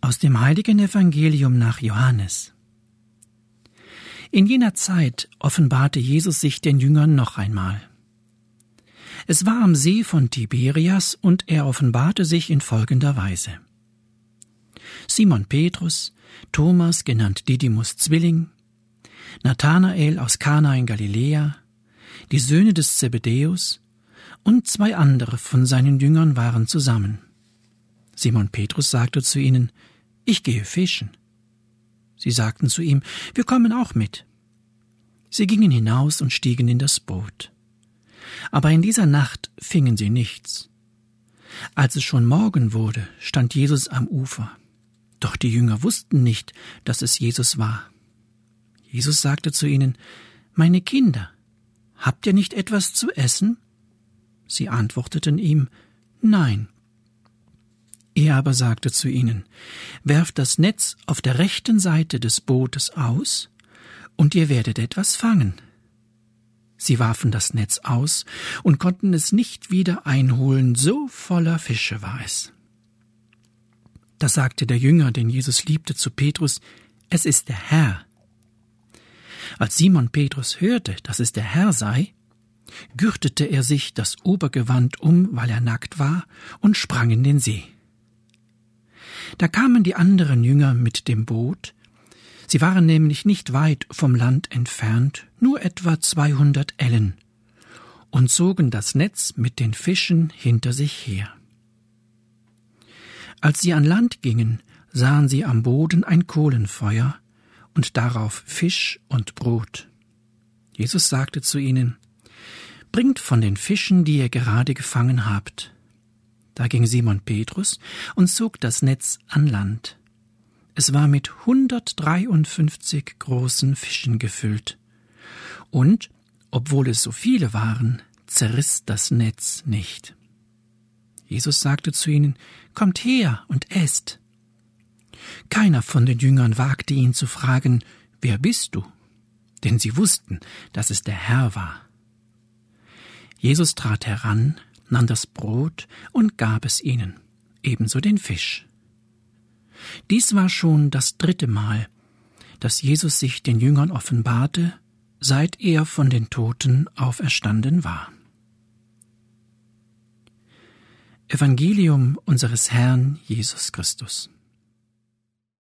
Aus dem heiligen Evangelium nach Johannes. In jener Zeit offenbarte Jesus sich den Jüngern noch einmal. Es war am See von Tiberias und er offenbarte sich in folgender Weise. Simon Petrus, Thomas, genannt Didymus Zwilling, Nathanael aus Kana in Galiläa, die Söhne des Zebedäus und 2 andere von seinen Jüngern waren zusammen. Simon Petrus sagte zu ihnen: »Ich gehe fischen.« Sie sagten zu ihm: »Wir kommen auch mit.« Sie gingen hinaus und stiegen in das Boot. Aber in dieser Nacht fingen sie nichts. Als es schon Morgen wurde, stand Jesus am Ufer. Doch die Jünger wussten nicht, dass es Jesus war. Jesus sagte zu ihnen: »Meine Kinder, habt ihr nicht etwas zu essen?« Sie antworteten ihm: »Nein.« Er aber sagte zu ihnen: »Werft das Netz auf der rechten Seite des Bootes aus, und ihr werdet etwas fangen.« Sie warfen das Netz aus und konnten es nicht wieder einholen, so voller Fische war es. Da sagte der Jünger, den Jesus liebte, zu Petrus: »Es ist der Herr.« Als Simon Petrus hörte, dass es der Herr sei, gürtete er sich das Obergewand um, weil er nackt war, und sprang in den See. Da kamen die anderen Jünger mit dem Boot. Sie waren nämlich nicht weit vom Land entfernt, nur etwa 200 Ellen, und zogen das Netz mit den Fischen hinter sich her. Als sie an Land gingen, sahen sie am Boden ein Kohlenfeuer und darauf Fisch und Brot. Jesus sagte zu ihnen: »Bringt von den Fischen, die ihr gerade gefangen habt.« Da ging Simon Petrus und zog das Netz an Land. Es war mit 153 großen Fischen gefüllt. Und, obwohl es so viele waren, zerriss das Netz nicht. Jesus sagte zu ihnen: »Kommt her und esst.« Keiner von den Jüngern wagte ihn zu fragen: »Wer bist du?« Denn sie wussten, dass es der Herr war. Jesus trat heran, nahm das Brot und gab es ihnen, ebenso den Fisch. Dies war schon das 3. Mal, dass Jesus sich den Jüngern offenbarte, seit er von den Toten auferstanden war. Evangelium unseres Herrn Jesus Christus.